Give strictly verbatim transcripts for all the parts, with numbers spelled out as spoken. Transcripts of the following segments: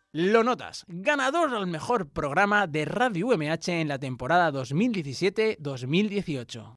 Lo notas, ganador al mejor programa de Radio U M H en la temporada dos mil diecisiete dos mil dieciocho.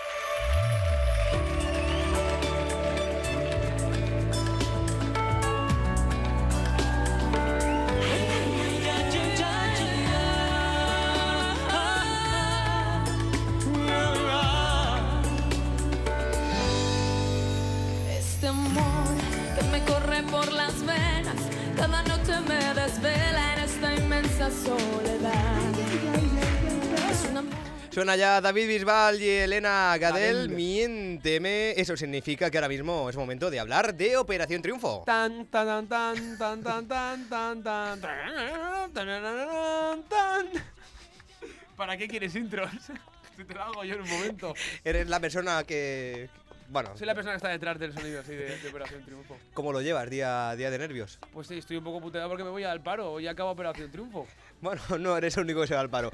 Este amor que me corre por las venas, cada noche me desvela en esta inmensa soledad. Es un amor... Suena ya David Bisbal y Elena Gadel, Miénteme. Eso significa que ahora mismo es momento de hablar de Operación Triunfo. Tan, tan, tan, tan, tan, tan, tan, tan, tan, tan, tan. ¿Para qué quieres intros? Si te lo hago yo en un momento. Eres la persona que... Bueno, Soy la persona que está detrás del sonido así de, de Operación Triunfo. ¿cómo lo llevas día, día de nervios? Pues sí, estoy un poco puteado porque me voy al paro. Hoy acaba Operación Triunfo. Bueno, no eres el único que se va al paro.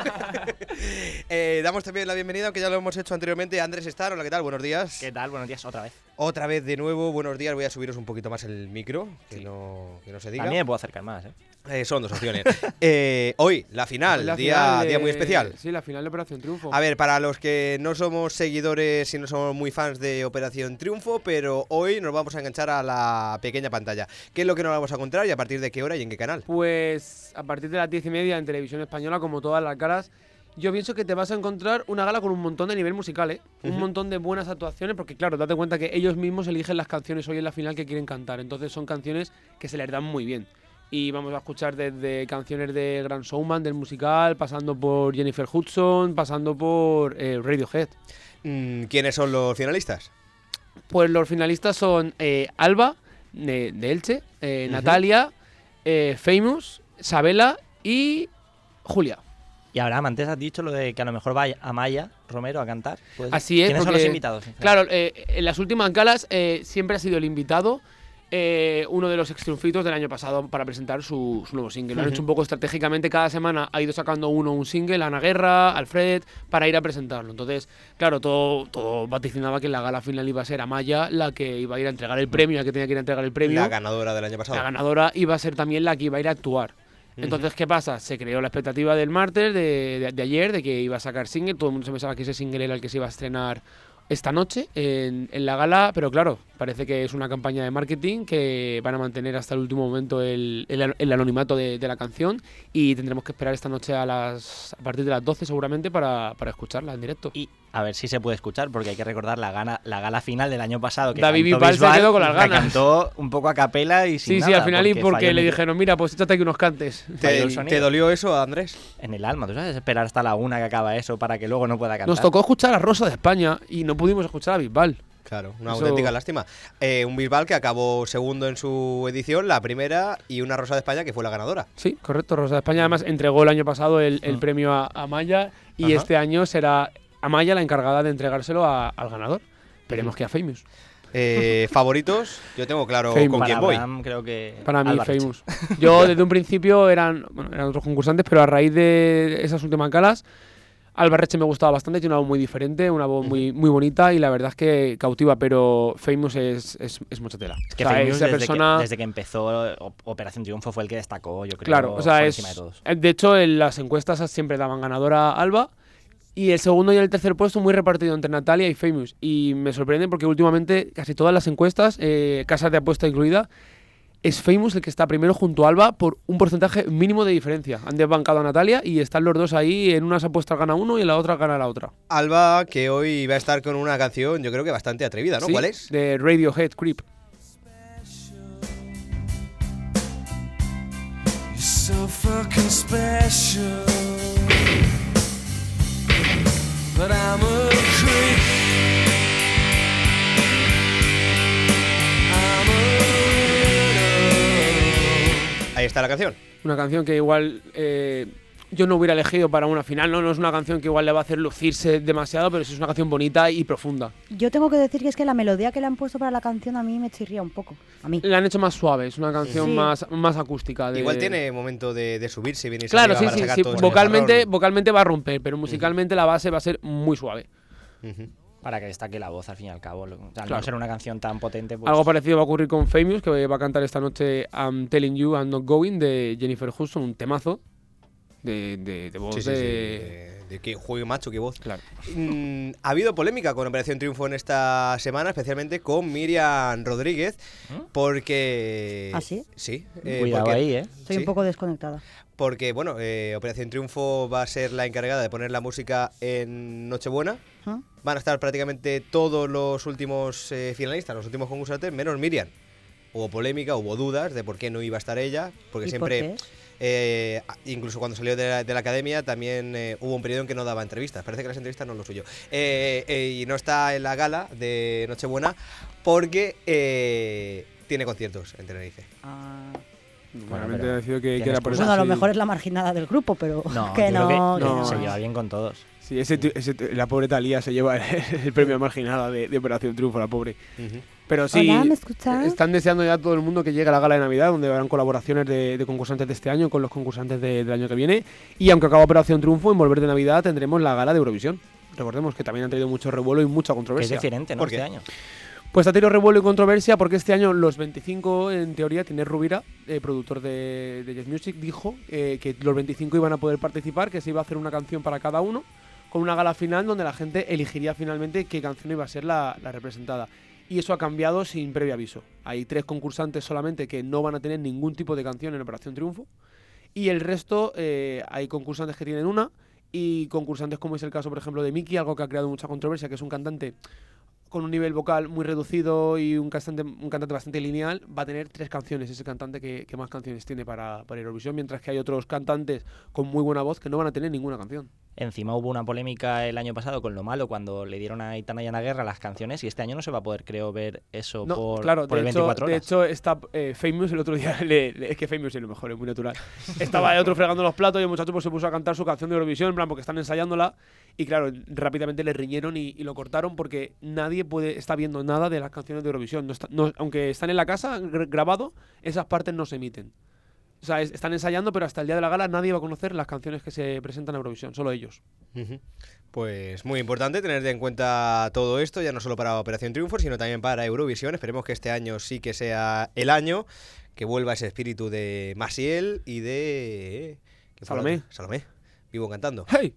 eh, damos también la bienvenida, aunque ya lo hemos hecho anteriormente, a Andrés Estar. Hola, ¿qué tal? Buenos días. ¿Qué tal? Buenos días, otra vez. Otra vez de nuevo, buenos días. Voy a subiros un poquito más el micro, que, Sí. no, que no se diga. También me puedo acercar más, ¿eh? Eh, son dos opciones. eh, hoy, la final, La día, final de- día muy especial. Sí, la final de Operación Triunfo. A ver, para los que no somos seguidores y no somos muy fans de Operación Triunfo, pero hoy nos vamos a enganchar a la pequeña pantalla. ¿Qué es lo que nos vamos a encontrar y a partir de qué hora y en qué canal? Pues a partir de las diez y media en Televisión Española, como todas las galas, yo pienso que te vas a encontrar una gala con un montón de nivel musical, ¿eh? Un Ujú. montón de buenas actuaciones, porque claro, date cuenta que ellos mismos eligen las canciones hoy en la final que quieren cantar. Entonces son canciones que se les dan muy bien. Y vamos a escuchar desde canciones de Grand Showman, del musical, pasando por Jennifer Hudson, pasando por eh, Radiohead. Mm, ¿Quiénes son los finalistas? Pues los finalistas son eh, Alba, de, de Elche, eh, Ujú. Natalia, eh, Famous, Sabela y Julia. Y Abraham, antes has dicho lo de que a lo mejor va Amaya Romero a cantar. ¿Puede ser? Así es, ¿Quiénes son porque- los invitados? Claro, eh, en las últimas galas eh, siempre ha sido el invitado eh, uno de los extriunfitos del año pasado para presentar su, su nuevo single. Lo han Ujú. hecho un poco estratégicamente, cada semana ha ido sacando uno un single, Ana Guerra, Alfred, para ir a presentarlo. Entonces, claro, todo, todo vaticinaba que en la gala final iba a ser Amaya la que iba a ir a entregar el premio, la que tenía que ir a entregar el premio. La ganadora del año pasado. La ganadora iba a ser también la que iba a ir a actuar. Entonces, ¿qué pasa? Se creó la expectativa del martes, de, de- de ayer, de que iba a sacar single. Todo el mundo se pensaba que ese single era el que se iba a estrenar esta noche en, en la gala, pero claro, parece que es una campaña de marketing que van a mantener hasta el último momento el, el- el anonimato de, de la canción y tendremos que esperar esta noche a las a partir de las doce seguramente para, para escucharla en directo. Y a ver si se puede escuchar, porque hay que recordar la, gana, la gala final del año pasado. Que David cantó Bisbal se quedó con las la ganas. cantó un poco a capela y sin Sí, sí, nada, al final y porque falló le en el- dijeron, mira, pues échate aquí unos cantes. falló ¿Te, el sonido. te dolió eso, Andrés? En el alma, ¿tú sabes? Esperar hasta la una que acaba eso para que luego no pueda cantar. Nos tocó escuchar a Rosa de España y no pudimos escuchar a Bisbal. Claro, una Eso- auténtica lástima. Eh, un Bisbal que acabó segundo en su edición, la primera, y una Rosa de España que fue la ganadora. Sí, correcto. Rosa de España además entregó el año pasado el, el Mm. premio a, a Amaya y Ajá. este año será Amaya la encargada de entregárselo a- al ganador. Esperemos que a Famous. Eh, ¿Favoritos? Yo tengo claro Famous. con Para quién voy. Abraham, creo que Para mí, Alba Reche. Famous. Yo desde un principio eran, bueno, eran otros concursantes, pero a raíz de esas últimas galas, Alba Reche me gustaba bastante, tiene una voz muy diferente, una voz muy, muy bonita y la verdad es que cautiva, pero Famous es, es, es mucha tela. Es que O sea, Famous, esa desde, persona... que, desde que empezó Op- Operación Triunfo fue el que destacó, yo creo, Claro, o sea, por es. encima de todos. eh, De hecho, en las encuestas siempre daban ganadora a Alba. Y el segundo y el tercer puesto muy repartido entre Natalia y Famous. Y me sorprende porque últimamente casi todas las encuestas, eh, casas de apuesta incluida, es Famous el que está primero junto a Alba por un porcentaje mínimo de diferencia. Han desbancado a Natalia y están los dos ahí. En unas apuestas gana uno y en la otra gana la otra. Alba, que hoy va a estar con una canción, yo creo que bastante atrevida, ¿no? Sí, ¿Cuál es? De Radiohead, Creep. You're so fucking special, but I'm a creep. I'm a weirdo. Ahí está la canción. Una canción que igual eh, yo no hubiera elegido para una final, ¿no? No es una canción que igual le va a hacer lucirse demasiado, pero sí es una canción bonita y profunda. Yo tengo que decir que es que la melodía que le han puesto para la canción a mí me chirría un poco. A mí. La han hecho más suave, es una canción Sí. más, más acústica. De... Igual tiene momento de, de subirse bien y Claro, arriba sí, para sí, sacar sí. todo ese Vocalmente, jarrón. vocalmente va a romper, pero musicalmente la base va a ser muy suave. Ujú. Para que destaque la voz, al fin y al cabo. Lo- O sea, al Claro. no ser una canción tan potente, pues... Algo parecido va a ocurrir con Famous, que va a cantar esta noche I'm Telling You I'm Not Going de Jennifer Hudson, un temazo de, de, de voz Sí, sí, de... sí. De, de que juegue macho, qué voz. Claro. Mm, ha habido polémica con Operación Triunfo en esta semana, especialmente con Miriam Rodríguez, ¿Mm? porque... ¿Ah, sí? Sí. eh, Cuidado porque- ahí, ¿eh? Estoy sí, un poco desconectada. Porque, bueno, eh, Operación Triunfo va a ser la encargada de poner la música en Nochebuena. ¿Ah? Van a estar prácticamente todos los últimos eh, finalistas, los últimos concursantes, menos Miriam. Hubo polémica, hubo dudas de por qué no iba a estar ella, porque ¿Y siempre... por qué? Eh, incluso cuando salió de la, de la academia también eh, hubo un periodo en que no daba entrevistas. Parece que las entrevistas no es lo suyo. Eh, eh, y no está en la gala de Nochebuena porque eh, tiene conciertos en Tenerife. Ah. Realmente pero ha decidido que, que tienes era por eso. Bueno, a lo sí. mejor es la marginada del grupo, pero No, que yo creo no, que que no. no. se lleva bien con todos. Sí, ese, ti- ese ti- la pobre Talía se lleva el, el premio marginada de, de Operación Triunfo, la pobre. Ujú. Pero sí, Hola, ¿me escuchas? están deseando ya todo el mundo que llegue a la gala de Navidad, donde habrán colaboraciones de, de concursantes de este año con los concursantes de- del año que viene. Y aunque acaba Operación Triunfo, en Volver de Navidad tendremos la gala de Eurovisión. Recordemos que también han traído mucho revuelo y mucha Que es controversia. diferente, ¿no? ¿Por qué? Este año. Pues ha tenido revuelo y controversia porque este año los veinticinco, en teoría, Tiner Rubira, eh, productor de, de Yes Music, dijo eh, que los veinticinco iban a poder participar, que se iba a hacer una canción para cada uno, con una gala final donde la gente elegiría finalmente qué canción iba a ser la, la representada. Y eso ha cambiado sin previo aviso. Hay tres concursantes solamente que no van a tener ningún tipo de canción en Operación Triunfo. Y el resto, eh, hay concursantes que tienen una, y concursantes como es el caso, por ejemplo, de Miki, algo que ha creado mucha controversia, que es un cantante con un nivel vocal muy reducido y un cantante, un cantante bastante lineal, va a tener tres canciones, ese cantante que, que más canciones tiene para, para Eurovisión, mientras que hay otros cantantes con muy buena voz que no van a tener ninguna canción. Encima hubo una polémica el año pasado con Lo Malo, cuando le dieron a Aitana y Ana Guerra las canciones, y este año no se va a poder, creo, ver eso No, por, claro, por de, el hecho, veinticuatro de horas. hecho está eh, Famous el otro día, le- le- es que Famous es lo mejor, es muy natural. Estaba el otro fregando los platos y el muchacho pues, se puso a cantar su canción de Eurovisión, en plan, porque están ensayándola, y claro, rápidamente le riñeron y, y lo cortaron porque nadie puede está viendo nada de las canciones de Eurovisión. No está- no- aunque están en la casa gr- grabado, esas partes no se emiten. O sea, es- están ensayando, pero hasta el día de la gala nadie va a conocer las canciones que se presentan a Eurovisión, solo ellos. Ujú. Pues muy importante tener en cuenta todo esto, ya no solo para Operación Triunfo, sino también para Eurovisión. Esperemos que este año sí que sea el año, que vuelva ese espíritu de Maciel y de... ¿qué fue la Salomé. otra? Salomé. Vivo cantando. ¡Hey!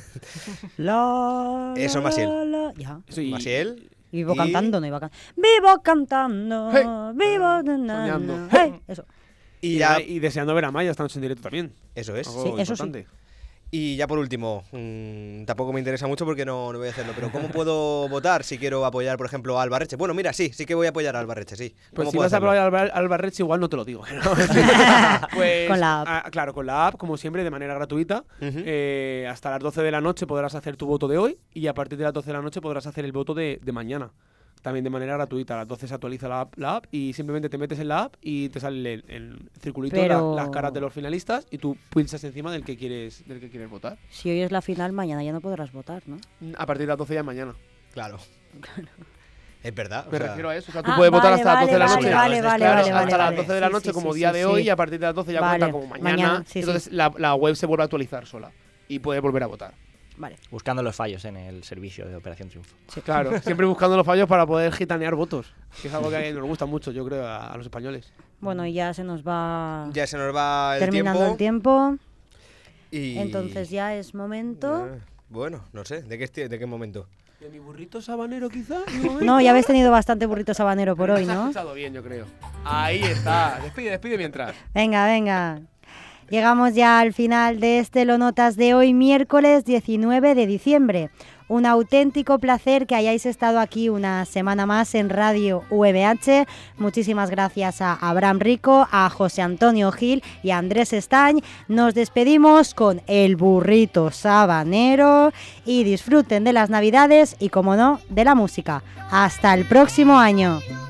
La, Eso, la, Maciel. la. Ya. Sí, Maciel. Vivo Y- cantando, no iba cantando. Vivo cantando, Hey. vivo na, na, Soñando. na. Hey, eso. Y Y, ya... y deseando ver a Maya esta noche en directo también. Eso es. Algo Sí, eso sí. importante. Y ya por último, mmm, tampoco me interesa mucho porque no, no voy a hacerlo, pero ¿cómo puedo votar si quiero apoyar, por ejemplo, a Albarreche? Bueno, mira, sí, sí que voy a apoyar a Albarreche, sí. Pues ¿Cómo si puedo vas a hacerlo? probar al Albarreche, igual no te lo digo. ¿no? Pues, Con la app. ah, claro, con la app, como siempre, de manera gratuita. Ujú. Eh, hasta las doce de la noche podrás hacer tu voto de hoy y a partir de las doce de la noche podrás hacer el voto de, de mañana. También de manera gratuita. A las doce se actualiza la app, la app y simplemente te metes en la app y te sale el, el circulito, Pero- la- las caras de los finalistas y tú pulsas encima del que quieres del que quieres votar. Si hoy es la final, mañana ya no podrás votar, ¿no? A partir de las doce ya es mañana. Claro. Es verdad. o Me sea, refiero a eso. O sea, tú Ah, puedes votar vale, hasta las doce de la vale, noche. vale, vale, Claro, vale, hasta vale, las vale. doce de la Sí, noche sí, como sí, día sí, de hoy sí. y a partir de las doce ya Vale, cuenta como mañana. mañana, sí, sí. Entonces La, la web se vuelve a actualizar sola y puedes volver a votar. Vale. Buscando los fallos en el servicio de Operación Triunfo. Claro, siempre buscando los fallos para poder gitanear votos, que es algo que nos gusta mucho, yo creo, a, a los españoles. Bueno, y ya se nos va ya se nos va el terminando tiempo. el tiempo. Y... Entonces ya es momento. Eh, Bueno, no sé, ¿de qué, esti- de qué momento? ¿De mi burrito sabanero quizá? No, ya habéis tenido bastante burrito sabanero por hoy, Has ¿no? escuchado bien, yo creo. Ahí está. Despide, despide mientras. Venga, venga. Llegamos ya al final de este Lo Notas de hoy, miércoles diecinueve de diciembre. Un auténtico placer que hayáis estado aquí una semana más en Radio U M H. Muchísimas gracias a Abraham Rico, a José Antonio Gil y a Andrés Estañ. Nos despedimos con el burrito sabanero y disfruten de las Navidades y, como no, de la música. Hasta el próximo año.